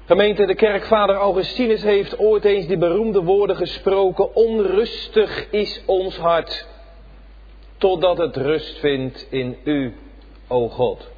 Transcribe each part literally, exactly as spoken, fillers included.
Gemeente, de kerkvader Augustinus heeft ooit eens die beroemde woorden gesproken. Onrustig is ons hart, totdat het rust vindt in u, o God.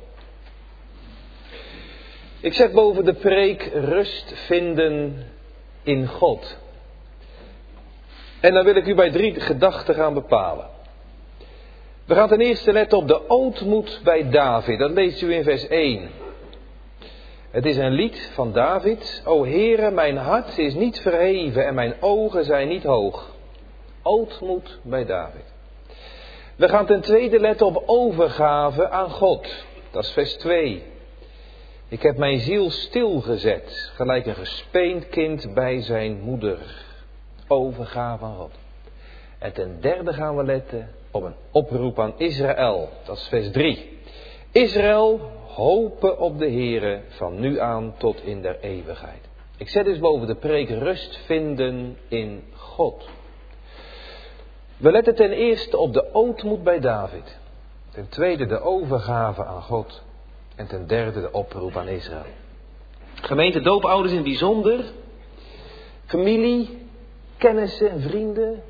Ik zet boven de preek rust vinden in God. En dan wil ik u bij drie gedachten gaan bepalen. We gaan ten eerste letten op de ootmoed bij David. Dat leest u in vers één. Het is een lied van David. O Heere, mijn hart is niet verheven en mijn ogen zijn niet hoog. Ootmoed bij David. We gaan ten tweede letten op overgave aan God. Dat is vers twee. Ik heb mijn ziel stilgezet, gelijk een gespeend kind bij zijn moeder. Overgave aan God. En ten derde gaan we letten op een oproep aan Israël. Dat is vers drie. Israël, hopen op de Heere van nu aan tot in der eeuwigheid. Ik zet dus boven de preek rust vinden in God. We letten ten eerste op de ootmoed bij David. Ten tweede de overgave aan God. En ten derde de oproep aan Israël. Gemeente doopouders in het bijzonder. Familie, kennissen en vrienden.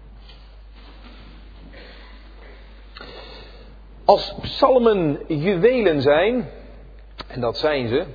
Als psalmen juwelen zijn, en dat zijn ze.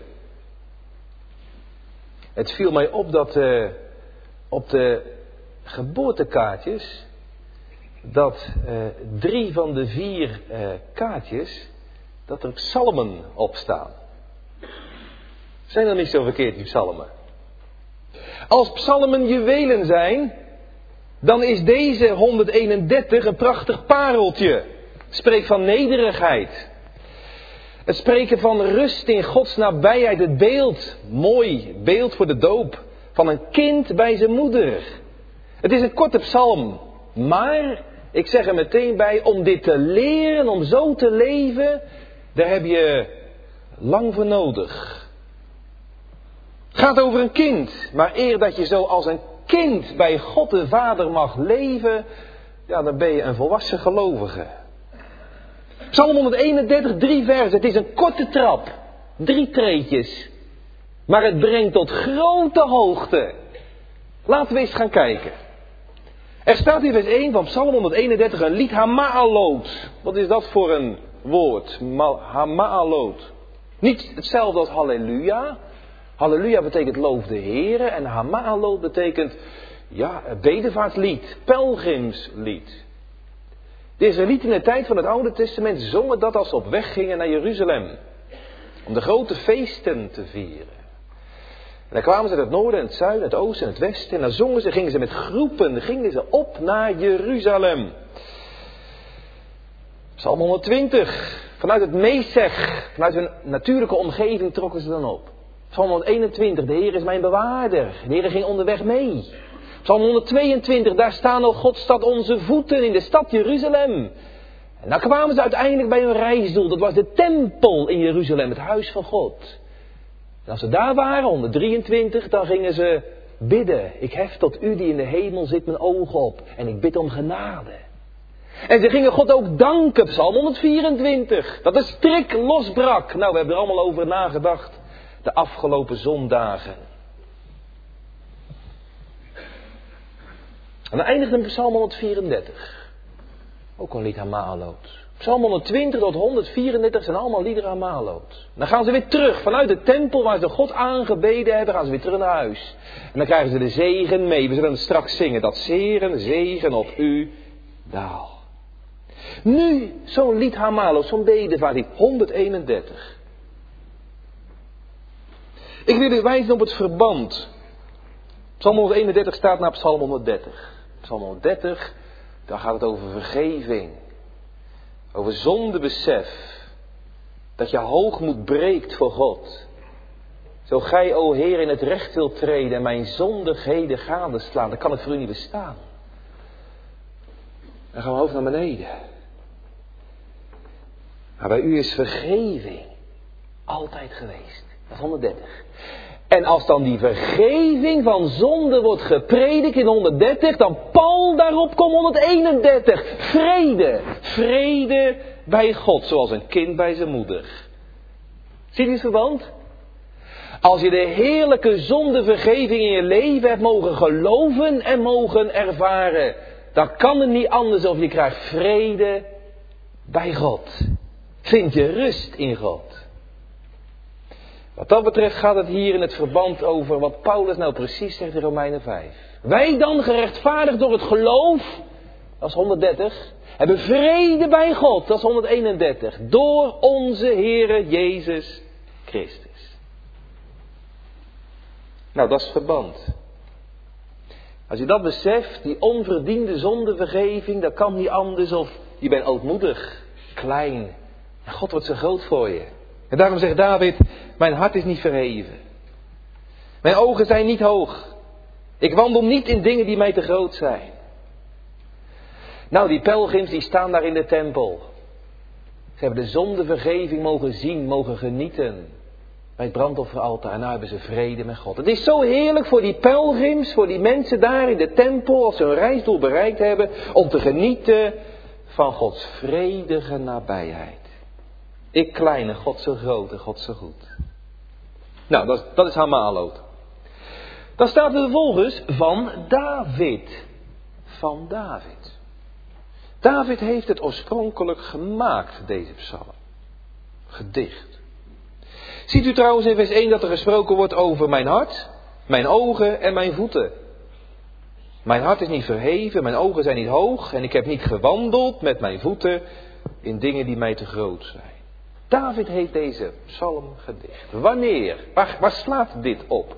Het viel mij op dat uh, op de geboortekaartjes, dat uh, drie van de vier uh, kaartjes, dat er psalmen op staan. Zijn er niet zo verkeerd die psalmen? Als psalmen juwelen zijn, dan is deze honderdeenendertig een prachtig pareltje. Het spreekt van nederigheid. Het spreken van rust in Gods nabijheid. Het beeld, mooi beeld voor de doop, van een kind bij zijn moeder. Het is een korte psalm, maar ik zeg er meteen bij, om dit te leren, om zo te leven, daar heb je lang voor nodig. Het gaat over een kind, maar eer dat je zo als een kind bij God de Vader mag leven, ja, dan ben je een volwassen gelovige. Psalm honderdeenendertig, drie versen. Het is een korte trap. Drie treetjes. Maar het brengt tot grote hoogte. Laten we eens gaan kijken. Er staat in vers één van Psalm honderdeenendertig een lied Hama'alot. Wat is dat voor een woord? Hama'alot. Niet hetzelfde als halleluja. Halleluja betekent loof de Heere. En Hama'alot betekent, ja, bedevaartslied. Pelgrimslied. De Israëlieten in de tijd van het Oude Testament zongen dat als ze op weg gingen naar Jeruzalem. Om de grote feesten te vieren. En dan kwamen ze uit het noorden, het zuiden, het oosten en het westen. En dan zongen ze, gingen ze met groepen, gingen ze op naar Jeruzalem. Psalm honderdtwintig. Vanuit het Mesech, vanuit hun natuurlijke omgeving trokken ze dan op. Psalm honderdeenentwintig. De Heer is mijn bewaarder. De Heer ging onderweg mee. Psalm honderdtweeëntwintig, daar staan al Gods stad onze voeten in de stad Jeruzalem. En dan kwamen ze uiteindelijk bij hun reisdoel. Dat was de tempel in Jeruzalem, het huis van God. En als ze daar waren, honderddrieëntwintig, dan gingen ze bidden. Ik hef tot u die in de hemel zit mijn ogen op. En ik bid om genade. En ze gingen God ook danken, Psalm honderdvierentwintig. Dat de strik losbrak. Nou, we hebben er allemaal over nagedacht. De afgelopen zondagen. En dan eindigt in Psalm honderdvierendertig. Ook een lied Hama'alot. Psalm honderdtwintig tot honderdvierendertig zijn allemaal liederen Hama'alot. Dan gaan ze weer terug. Vanuit de tempel waar ze God aangebeden hebben, gaan ze weer terug naar huis. En dan krijgen ze de zegen mee. We zullen het straks zingen. Dat zeren, zegen op u daal. Nu zo'n lied Hama'alot, zo'n bedevaart, honderdeenendertig. Ik wil u wijzen op het verband. Psalm honderdeenendertig staat na Psalm honderddertig. Psalm honderddertig, daar gaat het over vergeving. Over zondebesef. Dat je hoogmoed breekt voor God. Zo gij, o Heer, in het recht wilt treden en mijn zondigheden gadeslaan, dan kan het voor u niet bestaan. Dan gaan we hoofd naar beneden. Maar bij u is vergeving altijd geweest. Dat is honderddertig. En als dan die vergeving van zonde wordt gepredikt in honderddertig, dan pal daarop komt honderdeenendertig. Vrede. Vrede bij God, zoals een kind bij zijn moeder. Zie je het verband? Als je de heerlijke zondevergeving in je leven hebt mogen geloven en mogen ervaren, dan kan het niet anders of je krijgt vrede bij God. Vind je rust in God. Wat dat betreft gaat het hier in het verband over wat Paulus nou precies zegt in Romeinen vijf. Wij dan gerechtvaardigd door het geloof, dat is honderddertig, hebben vrede bij God, dat is honderdeenendertig, door onze Heere Jezus Christus. Nou, dat is verband. Als je dat beseft, die onverdiende zondevergeving, dat kan niet anders of je bent ootmoedig, klein. En God wordt zo groot voor je. En daarom zegt David, mijn hart is niet verheven. Mijn ogen zijn niet hoog. Ik wandel niet in dingen die mij te groot zijn. Nou, die pelgrims die staan daar in de tempel. Ze hebben de zondevergeving mogen zien, mogen genieten. Bij het brandofferaltaar. En nou hebben ze vrede met God. Het is zo heerlijk voor die pelgrims, voor die mensen daar in de tempel, als ze hun reisdoel bereikt hebben, om te genieten van Gods vredige nabijheid. Ik kleine, God zo groot en God zo goed. Nou, dat, dat is Hamaloot. Dan staat er vervolgens van David. Van David. David heeft het oorspronkelijk gemaakt, deze psalm. Gedicht. Ziet u trouwens in vers één dat er gesproken wordt over mijn hart, mijn ogen en mijn voeten. Mijn hart is niet verheven, mijn ogen zijn niet hoog en ik heb niet gewandeld met mijn voeten in dingen die mij te groot zijn. David heeft deze psalm gedicht. Wanneer? Waar, waar slaat dit op?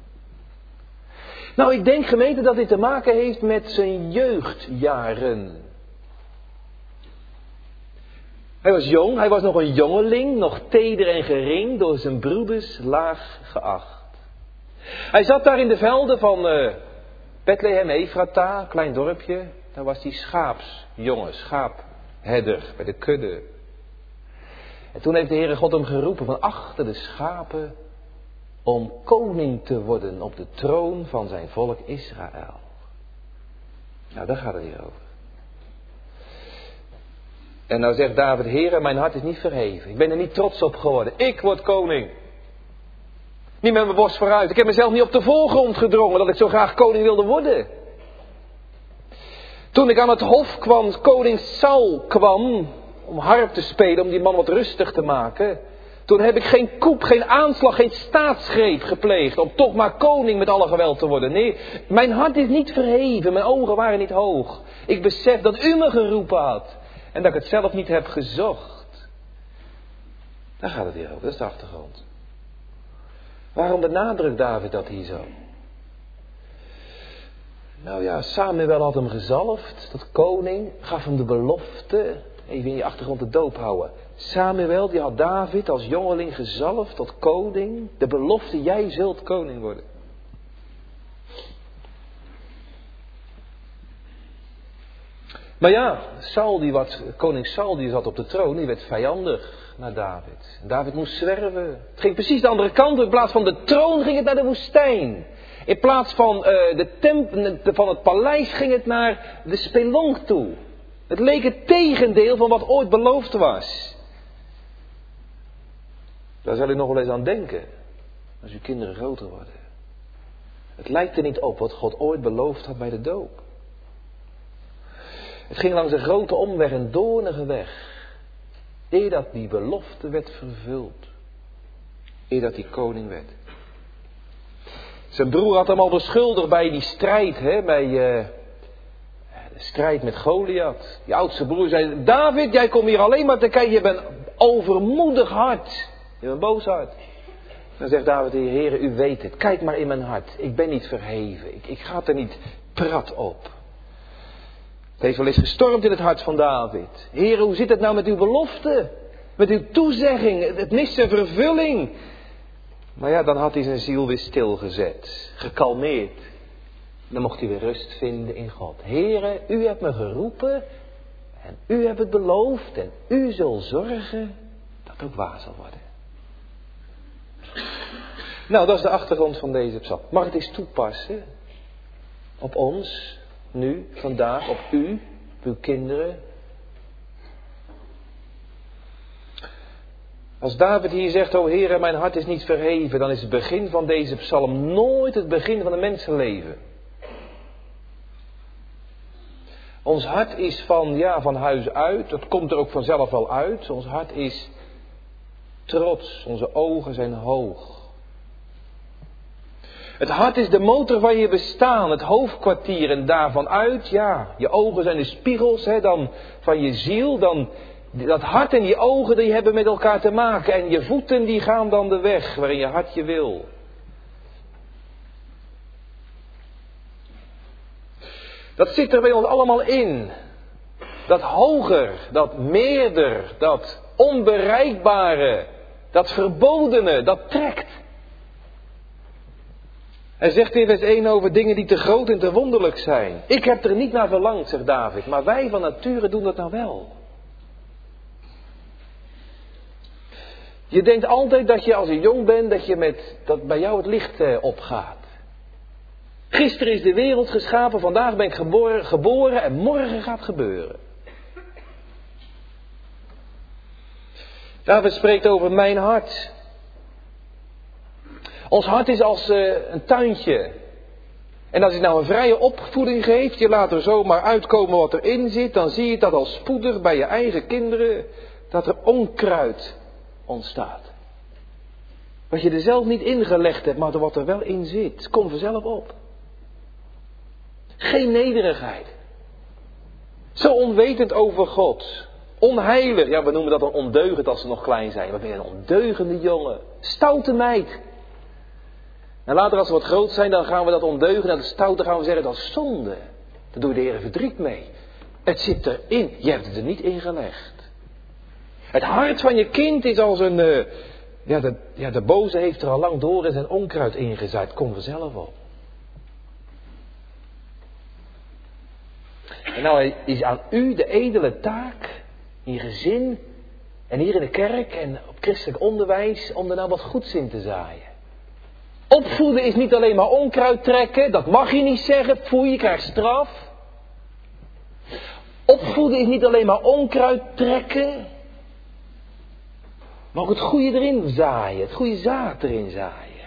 Nou, ik denk gemeente dat dit te maken heeft met zijn jeugdjaren. Hij was jong, hij was nog een jongeling, nog teder en gering, door zijn broeders laag geacht. Hij zat daar in de velden van uh, Bethlehem, Ephrata, klein dorpje. Daar was hij schaapsjongen, schaapherder bij de kudde. En toen heeft de Heere God hem geroepen van achter de schapen om koning te worden op de troon van zijn volk Israël. Nou, daar gaat het hier over. En nou zegt David, Heere, mijn hart is niet verheven. Ik ben er niet trots op geworden. Ik word koning. Niet met mijn borst vooruit. Ik heb mezelf niet op de voorgrond gedrongen dat ik zo graag koning wilde worden. Toen ik aan het hof kwam, koning Saul kwam om harp te spelen, om die man wat rustig te maken. Toen heb ik geen koep, geen aanslag, geen staatsgreep gepleegd om toch maar koning met alle geweld te worden. Nee, mijn hart is niet verheven, mijn ogen waren niet hoog. Ik besef dat u me geroepen had. En dat ik het zelf niet heb gezocht. Daar gaat het hier over, dat is de achtergrond. Waarom benadrukt David dat hier zo? Nou ja, Samuel had hem gezalfd, tot koning, gaf hem de belofte. Even in je achtergrond de doop houden. Samuel die had David als jongeling gezalfd tot koning. De belofte, jij zult koning worden. Maar ja, Saul die wat, koning Saul die zat op de troon, die werd vijandig naar David. David moest zwerven. Het ging precies de andere kant. In plaats van de troon ging het naar de woestijn. In plaats van, uh, de tempel, van het paleis ging het naar de spelonk toe. Het leek het tegendeel van wat ooit beloofd was. Daar zal u nog wel eens aan denken. Als uw kinderen groter worden. Het lijkt er niet op wat God ooit beloofd had bij de doop. Het ging langs een grote omweg, een doornige weg. Eer dat die belofte werd vervuld. Eer dat die koning werd. Zijn broer had hem al beschuldigd bij die strijd, hè, bij uh, de strijd met Goliath. Die oudste broer zei, David, jij komt hier alleen maar te kijken, je bent overmoedig hard. Je bent een boos hart. Dan zegt David, Heere, u weet het, kijk maar in mijn hart. Ik ben niet verheven, ik, ik ga er niet prat op. Het heeft wel eens gestormd in het hart van David. Heere, hoe zit het nou met uw belofte? Met uw toezegging, het mist zijn vervulling. Maar ja, dan had hij zijn ziel weer stilgezet, gekalmeerd. Dan mocht hij weer rust vinden in God. Heere, u hebt me geroepen en u hebt het beloofd en u zult zorgen dat het ook waar zal worden. Nou, dat is de achtergrond van deze psalm. Mag ik het eens toepassen op ons, nu, vandaag, op u, op uw kinderen? Als David hier zegt, o Heere, mijn hart is niet verheven, dan is het begin van deze psalm nooit het begin van een mensenleven. Ons hart is van, ja, van huis uit, dat komt er ook vanzelf wel uit. Ons hart is trots, onze ogen zijn hoog. Het hart is de motor van je bestaan, het hoofdkwartier en daarvan uit, ja, je ogen zijn de spiegels hè, dan van je ziel, dan dat hart en die ogen die hebben met elkaar te maken en je voeten die gaan dan de weg waarin je hart je wil. Dat zit er bij ons allemaal in. Dat hoger, dat meerder, dat onbereikbare, dat verbodene, dat trekt. Hij zegt in vers één over dingen die te groot en te wonderlijk zijn. Ik heb er niet naar verlangd, zegt David, maar wij van nature doen dat nou wel. Je denkt altijd dat je als je jong bent, dat, je met, dat bij jou het licht eh, opgaat. Gisteren is de wereld geschapen, vandaag ben ik geboren, geboren en morgen gaat gebeuren. David spreekt over mijn hart. Ons hart is als uh, een tuintje. En als je nou een vrije opvoeding geeft, je laat er zomaar uitkomen wat erin zit, dan zie je dat al spoedig bij je eigen kinderen, dat er onkruid ontstaat. Wat je er zelf niet ingelegd hebt, maar wat er wel in zit, komt vanzelf op. Geen nederigheid. Zo onwetend over God. Onheilig. Ja, we noemen dat dan ondeugend als ze nog klein zijn. Wat ben je een ondeugende jongen. Stoute meid. En later als we wat groot zijn, dan gaan we dat ondeugen en dat stoute gaan we zeggen dat is zonde. Daar doe je de Heer verdriet mee. Het zit erin. Je hebt het er niet in gelegd. Het hart van je kind is als een... Uh, ja, de, ja, de boze heeft er al lang door en zijn onkruid ingezaaid. Kom vanzelf op. En nou is aan u de edele taak in je gezin en hier in de kerk en op christelijk onderwijs om er nou wat goeds in te zaaien. Opvoeden is niet alleen maar onkruid trekken, dat mag je niet zeggen, foei, je krijgt straf. Opvoeden is niet alleen maar onkruid trekken, maar ook het goede erin zaaien, het goede zaad erin zaaien.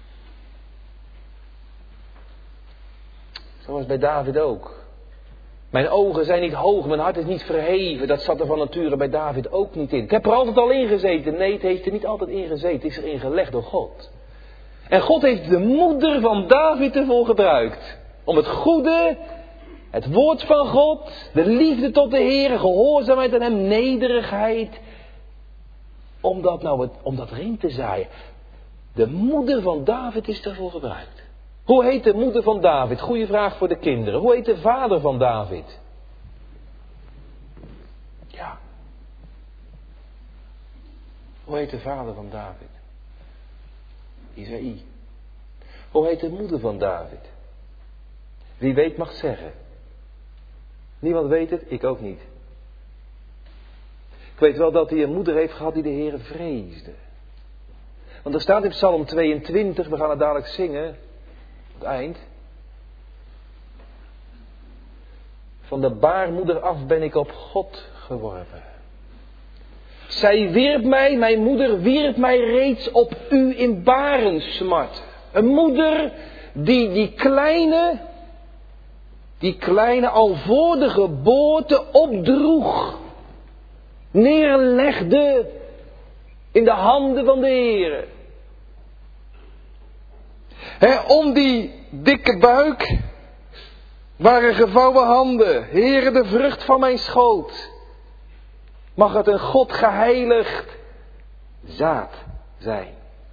Zoals bij David ook. Mijn ogen zijn niet hoog, mijn hart is niet verheven. Dat zat er van nature bij David ook niet in. Ik heb er altijd al in gezeten. Nee, het heeft er niet altijd in gezeten. Het is erin gelegd door God. En God heeft de moeder van David ervoor gebruikt. Om het goede, het woord van God, de liefde tot de Heer, gehoorzaamheid aan hem, nederigheid. Om dat, nou het, om dat erin te zaaien. De moeder van David is ervoor gebruikt. Hoe heet de moeder van David? Goeie vraag voor de kinderen. Hoe heet de vader van David? Ja. Hoe heet de vader van David? Isaïe. Hoe heet de moeder van David? Wie weet mag zeggen. Niemand weet het, ik ook niet. Ik weet wel dat hij een moeder heeft gehad die de Heere vreesde. Want er staat in Psalm tweeëntwintig, we gaan het dadelijk zingen... Het eind. Van de baarmoeder af ben ik op God geworpen. Zij wierp mij, mijn moeder wierp mij reeds op u in barensmart. Een moeder die die kleine, die kleine al voor de geboorte opdroeg. Neerlegde in de handen van de Heere. He, om die dikke buik waren gevouwen handen. Heere, de vrucht van mijn schoot. Mag het een God geheiligd zaad zijn.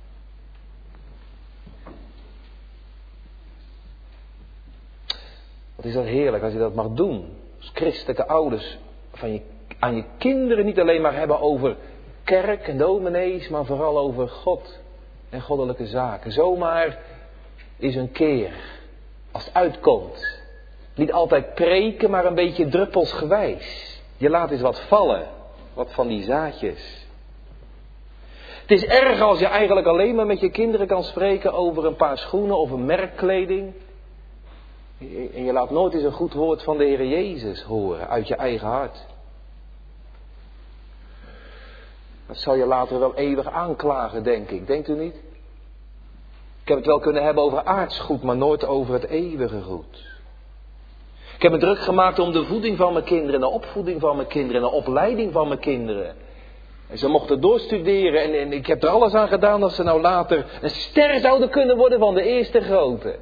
Wat is dat heerlijk als je dat mag doen. Als christelijke ouders van je, aan je kinderen niet alleen maar hebben over kerk en dominees, maar vooral over God en goddelijke zaken. Zomaar is een keer, als het uitkomt. Niet altijd preken, maar een beetje druppelsgewijs. Je laat eens wat vallen, wat van die zaadjes. Het is erg als je eigenlijk alleen maar met je kinderen kan spreken over een paar schoenen of een merkkleding. En je laat nooit eens een goed woord van de Heer Jezus horen uit je eigen hart. Dat zal je later wel eeuwig aanklagen, denk ik. Denkt u niet? Ik heb het wel kunnen hebben over aards goed, maar nooit over het eeuwige goed. Ik heb me druk gemaakt om de voeding van mijn kinderen, de opvoeding van mijn kinderen, de opleiding van mijn kinderen. En ze mochten doorstuderen en, en ik heb er alles aan gedaan dat ze nou later een ster zouden kunnen worden van de eerste grootte.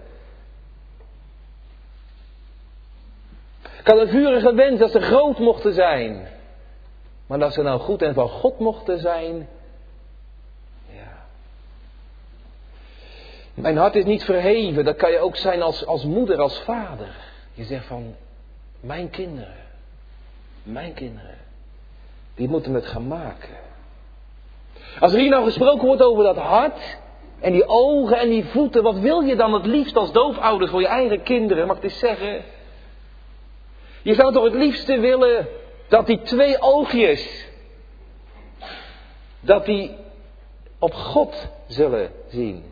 Ik had een vurige wens dat ze groot mochten zijn. Maar dat ze nou goed en van God mochten zijn. Ja. Mijn hart is niet verheven. Dat kan je ook zijn als, als moeder, als vader. Je zegt van, mijn kinderen. Mijn kinderen. Die moeten het gaan maken. Als er hier nou gesproken wordt over dat hart. En die ogen en die voeten. Wat wil je dan het liefst als doofouder voor je eigen kinderen? Mag ik eens zeggen? Je zou toch het liefste willen dat die twee oogjes, dat die op God zullen zien.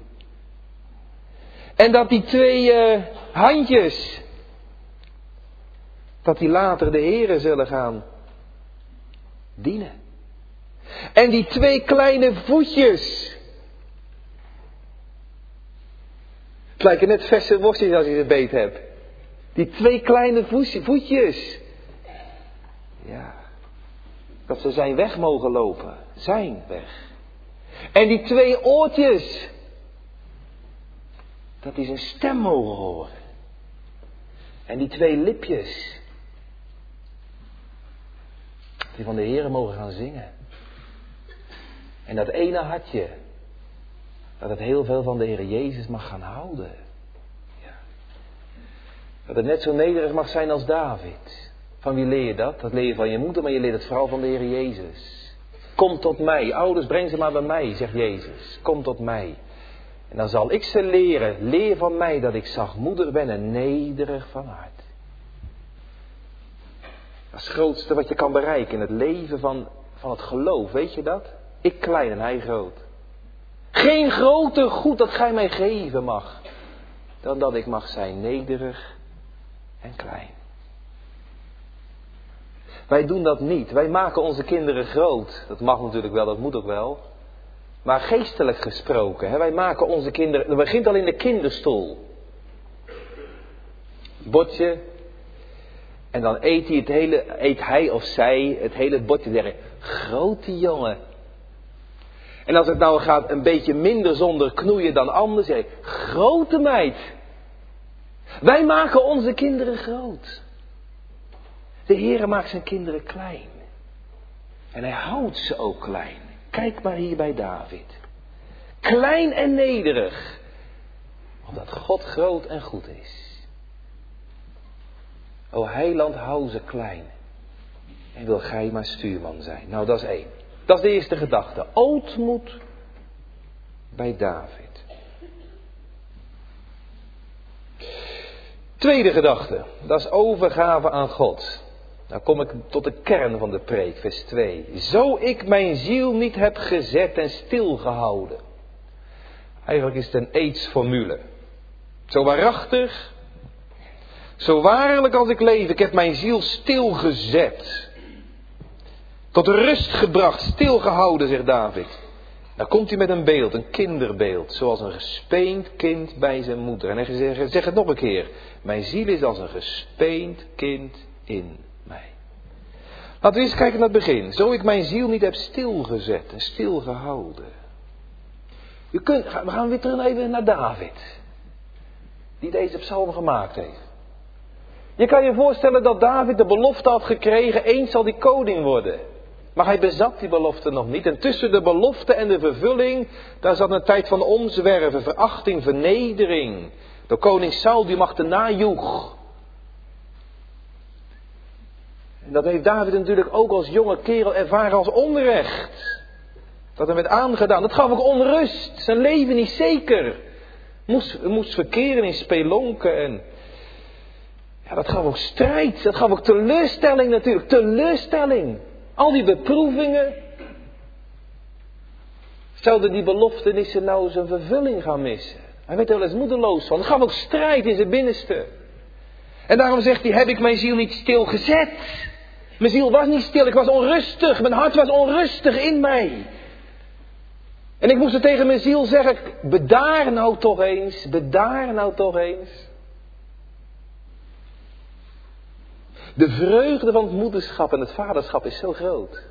En dat die twee uh, handjes, dat die later de Here zullen gaan dienen. En die twee kleine voetjes. Het lijken net verse worstjes als je ze beet hebt. Die twee kleine voetjes. Ja. Dat ze zijn weg mogen lopen. Zijn weg. En die twee oortjes. Dat die zijn stem mogen horen. En die twee lipjes. Die van de Heere mogen gaan zingen. En dat ene hartje. Dat het heel veel van de Heer Jezus mag gaan houden. Ja. Dat het net zo nederig mag zijn als David. Van wie leer je dat? Dat leer je van je moeder, maar je leert het vooral van de Heer Jezus. Kom tot mij. Ouders, breng ze maar bij mij, zegt Jezus. Kom tot mij. En dan zal ik ze leren. Leer van mij dat ik zachtmoedig ben en nederig van hart. Dat is het grootste wat je kan bereiken in het leven van, van het geloof. Weet je dat? Ik klein en hij groot. Geen groter goed dat gij mij geven mag. Dan dat ik mag zijn nederig en klein. Wij doen dat niet. Wij maken onze kinderen groot. Dat mag natuurlijk wel, dat moet ook wel. Maar geestelijk gesproken. Hè, wij maken onze kinderen... Dat begint al in de kinderstoel. Bordje. En dan eet hij, het hele, eet hij of zij het hele bordje. Zeggen, grote jongen. En als het nou gaat een beetje minder zonder knoeien dan anders. Zeg, grote meid. Wij maken onze kinderen groot. De Heere maakt zijn kinderen klein. En hij houdt ze ook klein. Kijk maar hier bij David. Klein en nederig. Omdat God groot en goed is. O heiland, hou ze klein. En wil gij maar stuurman zijn. Nou, dat is één. Dat is de eerste gedachte. Ootmoed bij David. Tweede gedachte. Dat is overgave aan God. Nou kom ik tot de kern van de preek, vers twee. Zo ik mijn ziel niet heb gezet en stilgehouden. Eigenlijk is het een aidsformule. Zo waarachtig, zo waarlijk als ik leef, ik heb mijn ziel stilgezet. Tot rust gebracht, stilgehouden, zegt David. Dan komt hij met een beeld, een kinderbeeld. Zoals een gespeend kind bij zijn moeder. En hij zegt, zeg het nog een keer. Mijn ziel is als een gespeend kind in mij. Laten we eens kijken naar het begin. Zo ik mijn ziel niet heb stilgezet en stilgehouden. Je kunt, we gaan weer terug even naar David. Die deze psalm gemaakt heeft. Je kan je voorstellen dat David de belofte had gekregen. Eens zal die koning worden. Maar hij bezat die belofte nog niet. En tussen de belofte en de vervulling. Daar zat een tijd van omzwerven, verachting, vernedering. Door koning Saul die mag de najoeg. En dat heeft David natuurlijk ook als jonge kerel ervaren als onrecht. Dat hem werd aangedaan. Dat gaf ook onrust. Zijn leven niet zeker. Moest, moest verkeren in spelonken. En ja, dat gaf ook strijd. Dat gaf ook teleurstelling natuurlijk. Teleurstelling. Al die beproevingen. Zouden die beloftenissen nou zijn vervulling gaan missen? Hij werd er wel eens moedeloos van. Dat gaf ook strijd in zijn binnenste. En daarom zegt hij, heb ik mijn ziel niet stilgezet? Mijn ziel was niet stil, ik was onrustig. Mijn hart was onrustig in mij. En ik moest er tegen mijn ziel zeggen, bedaar nou toch eens, bedaar nou toch eens. De vreugde van het moederschap en het vaderschap is zo groot.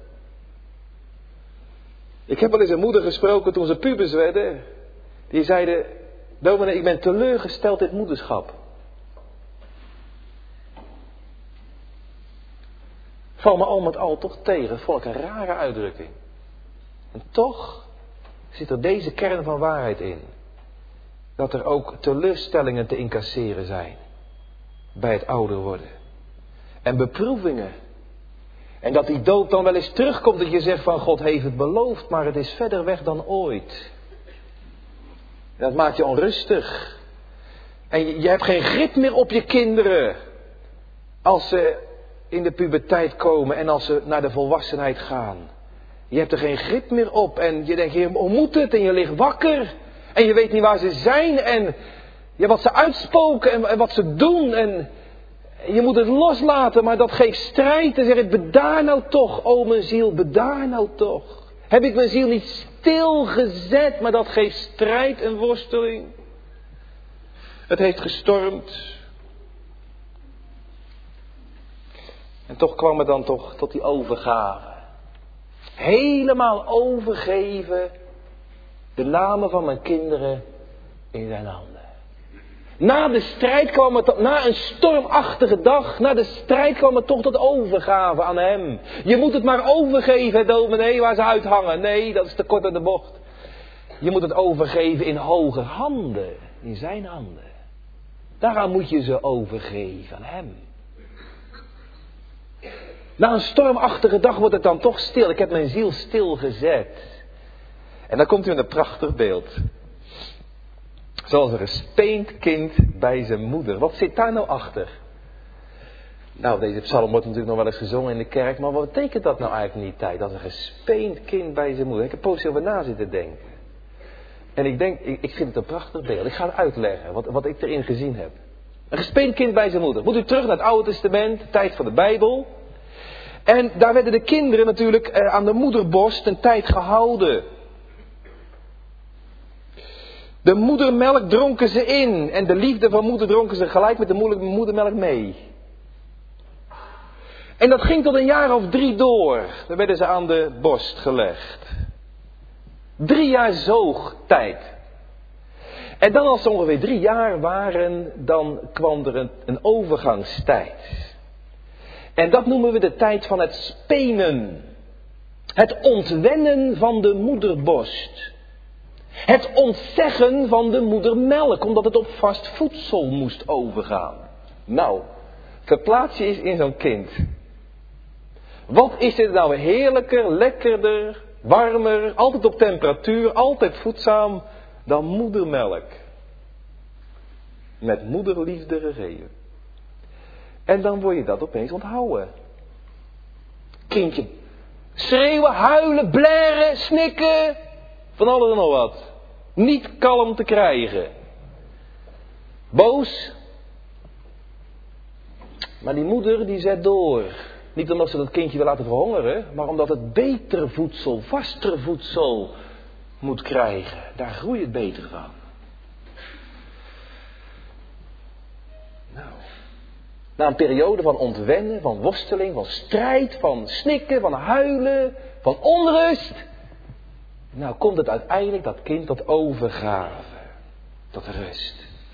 Ik heb wel eens een moeder gesproken toen ze pubers werden. Die zeiden, dominee, ik ben teleurgesteld in het moederschap. Val me al met al toch tegen, vond ik een rare uitdrukking. En toch zit er deze kern van waarheid in. Dat er ook teleurstellingen te incasseren zijn. Bij het ouder worden. En beproevingen. En dat die dood dan wel eens terugkomt dat je zegt van God heeft het beloofd, maar het is verder weg dan ooit. En dat maakt je onrustig. En je, je hebt geen grip meer op je kinderen. Als ze in de puberteit komen en als ze naar de volwassenheid gaan. Je hebt er geen grip meer op en je denkt, je ontmoet het en je ligt wakker. En je weet niet waar ze zijn en ja, wat ze uitspoken en, en wat ze doen. En je moet het loslaten, maar dat geeft strijd. En zeg ik, bedaar nou toch, o mijn ziel, bedaar nou toch. Heb ik mijn ziel niet stilgezet, maar dat geeft strijd en worsteling. Het heeft gestormd. En toch kwam het dan toch tot die overgave. Helemaal overgeven. De namen van mijn kinderen in zijn handen. Na de strijd kwam het, na een stormachtige dag, na de strijd kwam het toch tot overgave aan hem. Je moet het maar overgeven, dominee, waar ze uithangen. Nee, dat is te kort aan de bocht. Je moet het overgeven in hoger handen, in zijn handen. Daaraan moet je ze overgeven, aan hem. Na een stormachtige dag wordt het dan toch stil. Ik heb mijn ziel stilgezet. En dan komt u in een prachtig beeld. Zoals een gespeend kind bij zijn moeder. Wat zit daar nou achter? Nou, deze psalm wordt natuurlijk nog wel eens gezongen in de kerk. Maar wat betekent dat nou eigenlijk in die tijd? Dat een gespeend kind bij zijn moeder. Ik heb positief over na zitten denken. En ik denk, ik, ik vind het een prachtig beeld. Ik ga het uitleggen, wat, wat ik erin gezien heb. Een gespeend kind bij zijn moeder. Moet u terug naar het Oude Testament, de tijd van de Bijbel. En daar werden de kinderen natuurlijk eh, aan de moederborst een tijd gehouden. De moedermelk dronken ze in. En de liefde van moeder dronken ze gelijk met de moedermelk mee. En dat ging tot een jaar of drie door. Dan werden ze aan de borst gelegd. Drie jaar zoogtijd. En dan als ze ongeveer drie jaar waren, dan kwam er een, een overgangstijd. En dat noemen we de tijd van het spenen. Het ontwennen van de moederborst. Het ontzeggen van de moedermelk, omdat het op vast voedsel moest overgaan. Nou, verplaats je eens in zo'n kind. Wat is dit nou heerlijker, lekkerder, warmer, altijd op temperatuur, altijd voedzaam dan moedermelk. Met moederliefde gegeven. En dan word je dat opeens onthouden. Kindje schreeuwen, huilen, blaren, snikken. Van alles en nog wat. Niet kalm te krijgen. Boos. Maar die moeder die zet door. Niet omdat ze dat kindje wil laten verhongeren. Maar omdat het beter voedsel, vaster voedsel moet krijgen. Daar groeit het beter van. Nou. Na een periode van ontwennen, van worsteling, van strijd, van snikken, van huilen, van onrust. Nou komt het uiteindelijk dat kind tot overgave, tot rust.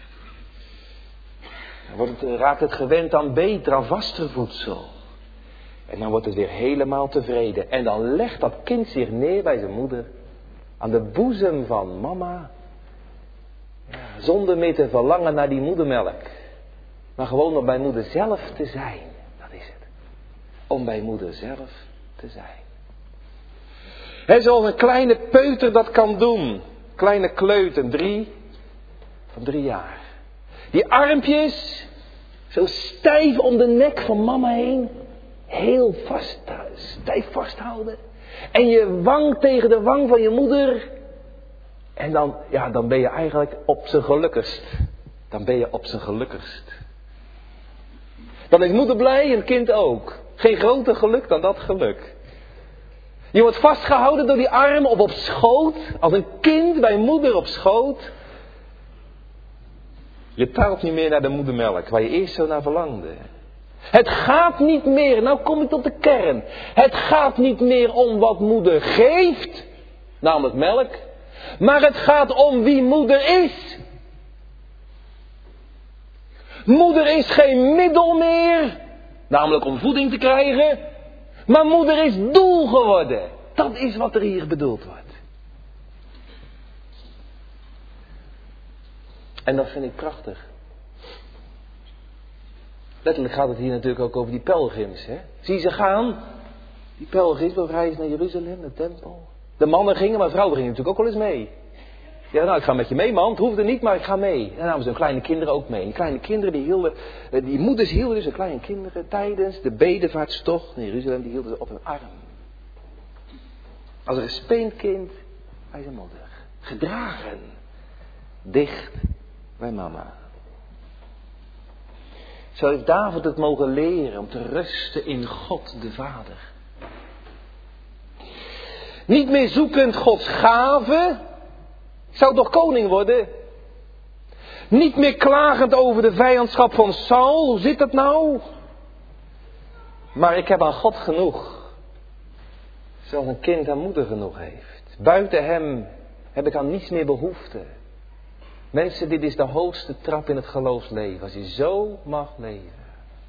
Dan wordt het, raakt het gewend aan beter, aan vaster voedsel. En dan wordt het weer helemaal tevreden. En dan legt dat kind zich neer bij zijn moeder, aan de boezem van mama. Ja, zonder meer te verlangen naar die moedermelk. Maar gewoon om bij moeder zelf te zijn. Dat is het. Om bij moeder zelf te zijn. He, zoals een kleine peuter dat kan doen. Kleine kleuter, drie. Van drie jaar. Die armpjes. Zo stijf om de nek van mama heen. Heel vast, stijf vasthouden. En je wang tegen de wang van je moeder. En dan, ja, dan ben je eigenlijk op zijn gelukkigst. Dan ben je op zijn gelukkigst. Dan is moeder blij en het kind ook. Geen groter geluk dan dat geluk. Je wordt vastgehouden door die arm of op schoot. Als een kind bij moeder op schoot. Je tuilt niet meer naar de moedermelk waar je eerst zo naar verlangde. Het gaat niet meer, nou kom ik tot de kern. Het gaat niet meer om wat moeder geeft. Namelijk melk. Maar het gaat om wie moeder is. Moeder is geen middel meer. Namelijk om voeding te krijgen. Maar moeder is doel geworden. Dat is wat er hier bedoeld wordt. En dat vind ik prachtig. Letterlijk gaat het hier natuurlijk ook over die pelgrims. Hè? Zie ze gaan. Die pelgrims op reis naar Jeruzalem, de tempel. De mannen gingen, maar vrouwen gingen natuurlijk ook wel eens mee. Ja, nou, ik ga met je mee, man. Het hoefde niet, maar ik ga mee. En dan namen ze hun kleine kinderen ook mee. Die kleine kinderen, die hielden, die moeders hielden dus hun kleine kinderen tijdens de bedevaartstocht naar Jeruzalem, die hielden ze op hun arm. Als een gespeend kind bij zijn moeder. Gedragen. Dicht bij mama. Zo heeft David het mogen leren om te rusten in God de Vader. Niet meer zoekend Gods gave. Ik zou toch koning worden? Niet meer klagend over de vijandschap van Saul. Hoe zit dat nou? Maar ik heb aan God genoeg. Zoals een kind aan moeder genoeg heeft. Buiten hem heb ik aan niets meer behoefte. Mensen, dit is de hoogste trap in het geloofsleven. Als je zo mag leven.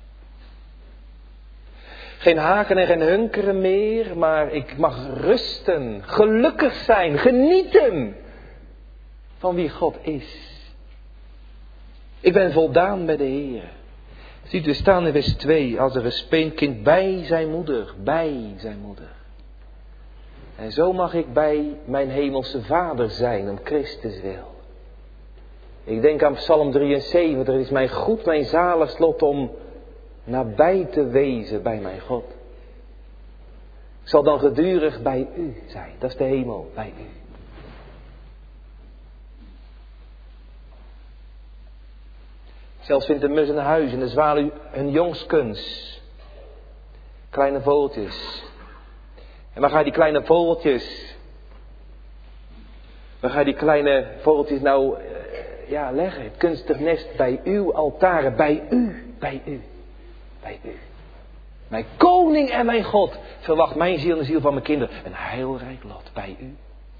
Geen haken en geen hunkeren meer. Maar ik mag rusten. Gelukkig zijn. Genieten. Van wie God is. Ik ben voldaan bij de Heer. Ziet u staan in vers twee. Als er een speenkind bij zijn moeder. Bij zijn moeder. En zo mag ik bij mijn hemelse Vader zijn. Om Christus wil. Ik denk aan Psalm drieënzeventig. Het is mijn goed, mijn zalig lot om nabij te wezen bij mijn God. Ik zal dan gedurig bij u zijn. Dat is de hemel, bij u. Zelfs vindt de mus een huis en de zwaluw hun jongskens. Kleine vogeltjes. En waar gaan die kleine vogeltjes? Waar gaan die kleine vogeltjes nou ja, leggen? Het kunstig nest bij uw altaren. Bij u. Bij u. Bij u. Mijn koning en mijn God. Verwacht mijn ziel en de ziel van mijn kinderen. Een heilrijk lot bij u.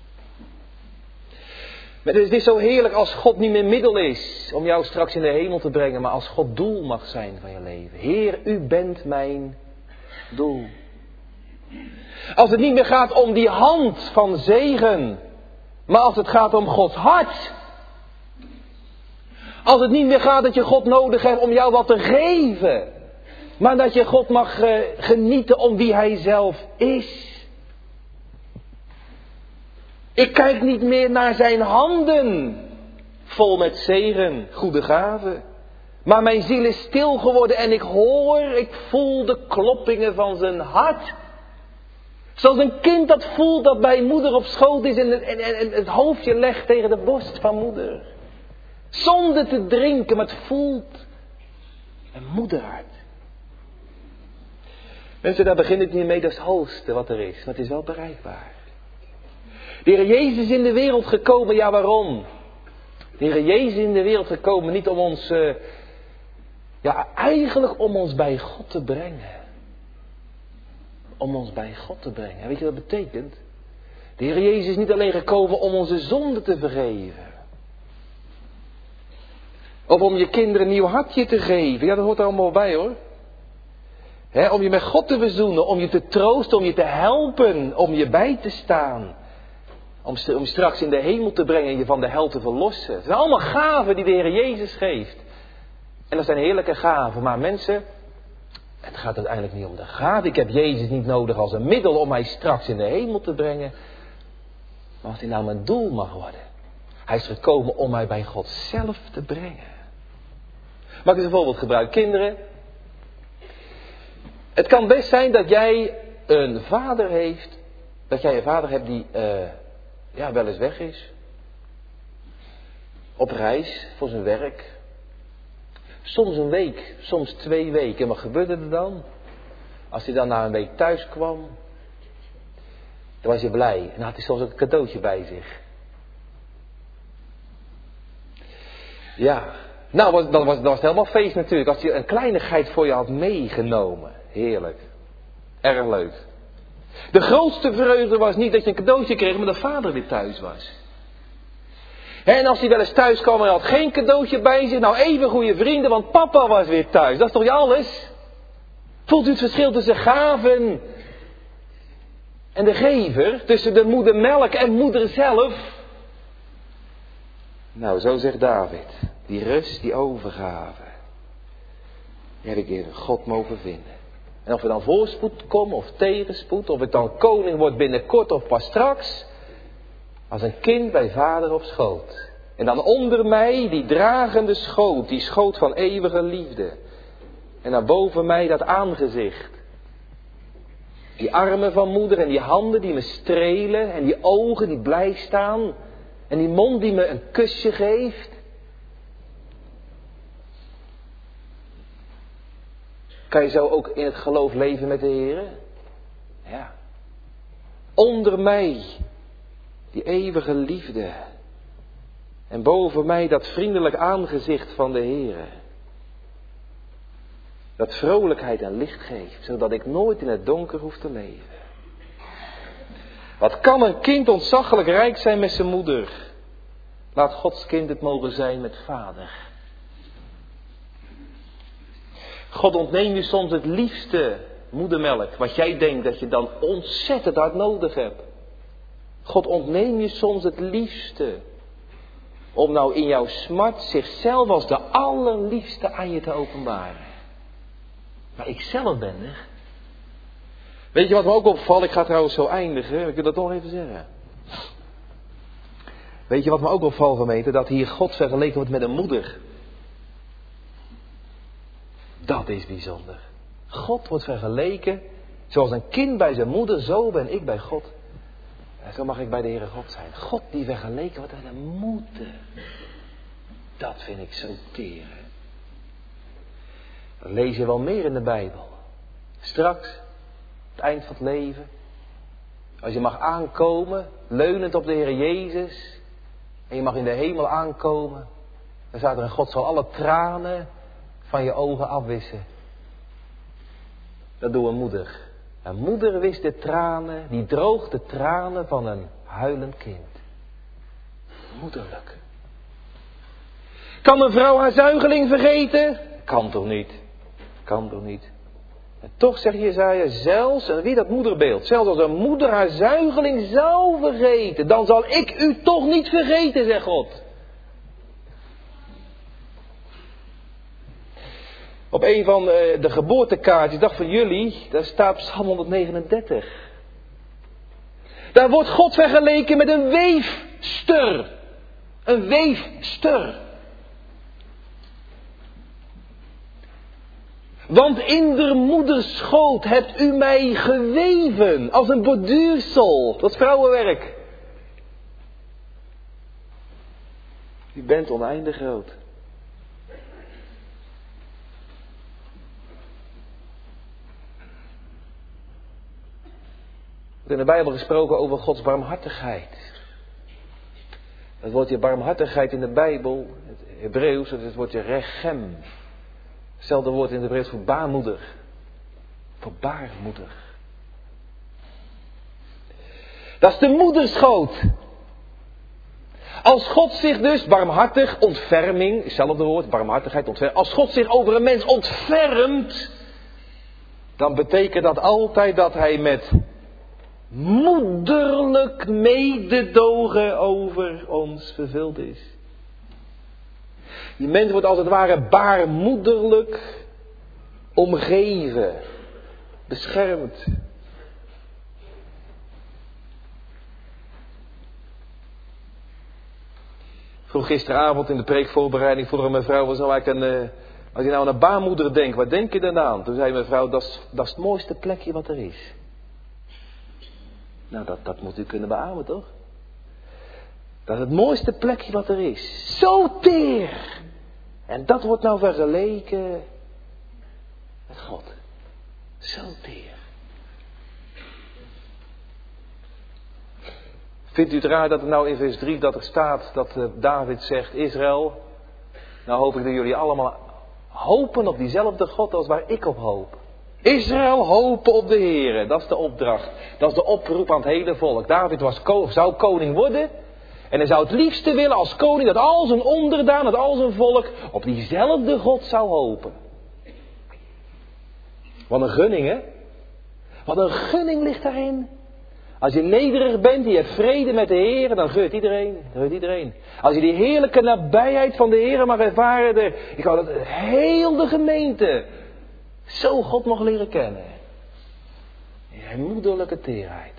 Maar het is zo heerlijk als God niet meer middel is om jou straks in de hemel te brengen, maar als God doel mag zijn van je leven. Heer, u bent mijn doel. Als het niet meer gaat om die hand van zegen, maar als het gaat om Gods hart. Als het niet meer gaat dat je God nodig hebt om jou wat te geven, maar dat je God mag uh, genieten om wie Hij zelf is. Ik kijk niet meer naar zijn handen, vol met zegen, goede gaven. Maar mijn ziel is stil geworden en ik hoor, ik voel de kloppingen van zijn hart. Zoals een kind dat voelt dat bij moeder op schoot is en, en, en het hoofdje legt tegen de borst van moeder. Zonder te drinken, maar het voelt een moederhart. Mensen, daar begint het niet mee, dat is het hoogste wat er is. Maar het is wel bereikbaar. De Heer Jezus is in de wereld gekomen, ja waarom? De Heer Jezus is in de wereld gekomen niet om ons, uh, ja eigenlijk om ons bij God te brengen. Om ons bij God te brengen. En weet je wat dat betekent? De Heer Jezus is niet alleen gekomen om onze zonde te vergeven. Of om je kinderen een nieuw hartje te geven. Ja, dat hoort er allemaal bij hoor. He, om je met God te verzoenen, om je te troosten, om je te helpen, om je bij te staan. Om, om straks in de hemel te brengen en je van de hel te verlossen. Het zijn allemaal gaven die de Heer Jezus geeft. En dat zijn heerlijke gaven. Maar mensen, het gaat uiteindelijk niet om de gaven. Ik heb Jezus niet nodig als een middel om mij straks in de hemel te brengen. Maar als hij nou mijn doel mag worden. Hij is gekomen om mij bij God zelf te brengen. Mag ik eens een voorbeeld gebruiken? Kinderen. Het kan best zijn dat jij een vader heeft. Dat jij een vader hebt die uh, ja, wel eens weg is. Op reis voor zijn werk. Soms een week, soms twee weken. En wat gebeurt er dan? Als hij dan na een week thuis kwam, dan was hij blij. En dan had hij soms ook een cadeautje bij zich. Ja, nou was, dan, was, dan was het helemaal feest natuurlijk. Als hij een kleinigheid voor je had meegenomen. Heerlijk. Erg leuk. De grootste vreugde was niet dat je een cadeautje kreeg, maar dat vader weer thuis was. En als hij wel eens thuis kwam en hij had geen cadeautje bij zich, nou even goede vrienden, want papa was weer thuis. Dat is toch niet alles? Voelt u het verschil tussen gaven en de gever? Tussen de moedermelk en moeder zelf? Nou, zo zegt David. Die rust, die overgave. Die heb ik in God mogen vinden. En of er dan voorspoed komt of tegenspoed, of ik dan koning word binnenkort of pas straks, als een kind bij vader op schoot. En dan onder mij die dragende schoot, die schoot van eeuwige liefde. En dan boven mij dat aangezicht. Die armen van moeder en die handen die me strelen en die ogen die blij staan. En die mond die me een kusje geeft. Kan je zo ook in het geloof leven met de Heer? Ja. Onder mij die eeuwige liefde. En boven mij dat vriendelijk aangezicht van de Heer. Dat vrolijkheid en licht geeft, zodat ik nooit in het donker hoef te leven. Wat kan een kind ontzaglijk rijk zijn met zijn moeder? Laat Gods kind het mogen zijn met vader. God ontneemt je soms het liefste moedermelk, wat jij denkt dat je dan ontzettend hard nodig hebt. God ontneemt je soms het liefste, om nou in jouw smart zichzelf als de allerliefste aan je te openbaren. Maar ik zelf ben er. Weet je wat me ook opvalt? Ik ga trouwens zo eindigen. Ik wil dat nog even zeggen. Weet je wat me ook opvalt, gemeente? Dat hier God vergeleken wordt met een moeder. Dat is bijzonder. God wordt vergeleken. Zoals een kind bij zijn moeder, zo ben ik bij God. En zo mag ik bij de Heere God zijn. God die vergeleken wordt met een moeder. Dat vind ik zo teer. Dat lees je wel meer in de Bijbel. Straks, het eind van het leven. Als je mag aankomen, leunend op de Heer Jezus. En je mag in de hemel aankomen. Dan staat er in God zal alle tranen van je ogen afwissen. Dat doet een moeder. Een moeder wist de tranen, die droogt de tranen van een huilend kind. Moederlijk. Kan een vrouw haar zuigeling vergeten? Kan toch niet? Kan toch niet? En toch zegt Jesaja, zelfs, en wie dat moederbeeld, zelfs als een moeder haar zuigeling zou vergeten, dan zal ik u toch niet vergeten, zegt God. Op een van de geboortekaartjes, ik dacht van jullie, daar staat Psalm honderdnegenendertig. Daar wordt God vergeleken met een weefster. Een weefster. Want in de moederschoot hebt u mij geweven als een borduursel. Dat is vrouwenwerk. U bent oneindig groot. Er wordt in de Bijbel gesproken over Gods barmhartigheid. Het woordje barmhartigheid in de Bijbel, het Hebreeuws, het woordje rechem. Hetzelfde woord in het Hebreeuws voor baarmoeder. Voor baarmoeder. Dat is de moederschoot. Als God zich dus barmhartig, ontferming, hetzelfde woord, barmhartigheid, ontferming. Als God zich over een mens ontfermt, dan betekent dat altijd dat hij met moederlijk mededogen over ons vervuld is. Die mens wordt als het ware baarmoederlijk omgeven, beschermd. Vroeg gisteravond in de preekvoorbereiding vroeg mijn vrouw, was nou eigenlijk een, uh, als je nou aan een baarmoeder denkt, wat denk je dan aan? Toen zei mijn vrouw, dat is, dat is het mooiste plekje wat er is. Nou, dat, dat moet u kunnen beamen, toch? Dat is het mooiste plekje wat er is. Zo teer. En dat wordt nou vergeleken met God. Zo teer. Vindt u het raar dat er nou in vers drie dat er staat dat uh, David zegt, Israël, nou hoop ik dat jullie allemaal hopen op diezelfde God als waar ik op hoop. Israël hopen op de Heere, dat is de opdracht. Dat is de oproep aan het hele volk. David was, zou koning worden. En hij zou het liefste willen als koning dat al zijn onderdaan, dat al zijn volk op diezelfde God zou hopen. Wat een gunning, hè? Wat een gunning ligt daarin. Als je nederig bent en je hebt vrede met de Heer, dan geurt iedereen. Dan geurt iedereen. Als je die heerlijke nabijheid van de Heer mag ervaren, de, ik wou dat heel de gemeente zo God mag leren kennen. Je moederlijke teerheid.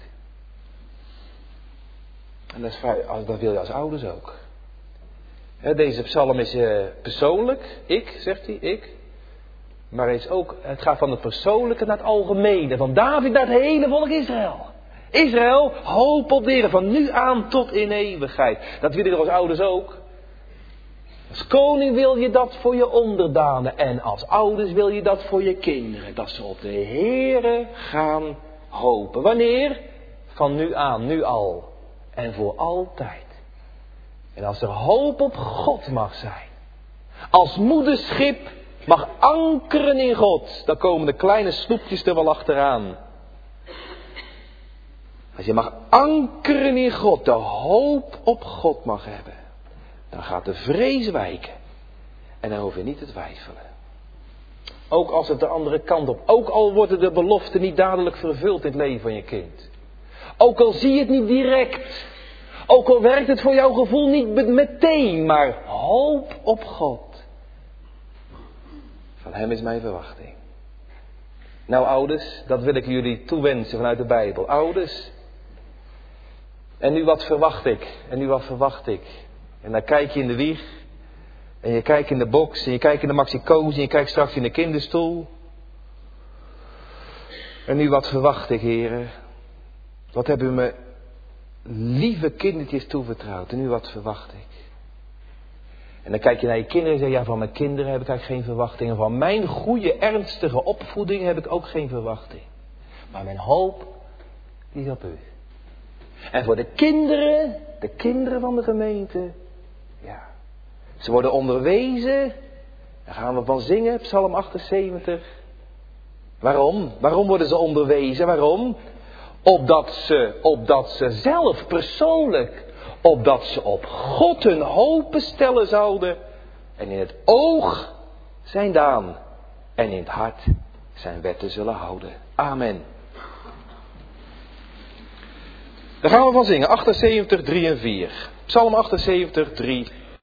En dat, is, dat wil je als ouders ook. Deze psalm is uh, persoonlijk. Ik, zegt hij, ik. Maar het, is ook, het gaat van het persoonlijke naar het algemene. Van David naar het hele volk Israël. Israël, hoop op de Heer. Van nu aan tot in eeuwigheid. Dat willen we als ouders ook. Als koning wil je dat voor je onderdanen. En als ouders wil je dat voor je kinderen. Dat ze op de Heere gaan hopen. Wanneer? Van nu aan, nu al. En voor altijd. En als er hoop op God mag zijn. Als moederschip mag ankeren in God. Dan komen de kleine sloepjes er wel achteraan. Als je mag ankeren in God. De hoop op God mag hebben. Dan gaat de vrees wijken. En dan hoef je niet te twijfelen. Ook als het de andere kant op. Ook al worden de beloften niet dadelijk vervuld in het leven van je kind. Ook al zie je het niet direct. Ook al werkt het voor jouw gevoel niet meteen. Maar hoop op God. Van hem is mijn verwachting. Nou ouders, dat wil ik jullie toewensen vanuit de Bijbel. Ouders. En nu wat verwacht ik? En nu wat verwacht ik? En dan kijk je in de wieg. En je kijkt in de box. En je kijkt in de maxicoos. En je kijkt straks in de kinderstoel. En nu wat verwacht ik, heren? Wat hebben u me lieve kindertjes toevertrouwd. En nu wat verwacht ik? En dan kijk je naar je kinderen en zeg je, ja, van mijn kinderen heb ik eigenlijk geen verwachting. En van mijn goede, ernstige opvoeding heb ik ook geen verwachting. Maar mijn hoop, die is op u. En voor de kinderen, de kinderen van de gemeente, ja, ze worden onderwezen. Daar gaan we van zingen, Psalm achtenzeventig. Waarom? Waarom worden ze onderwezen? Waarom? Opdat ze, opdat ze zelf persoonlijk, opdat ze op God hun hopen stellen zouden. En in het oog zijn daan. En in het hart zijn wetten zullen houden. Amen. Daar gaan we van zingen. achtenzeventig, drie en vier. Psalm achtenzeventig, drie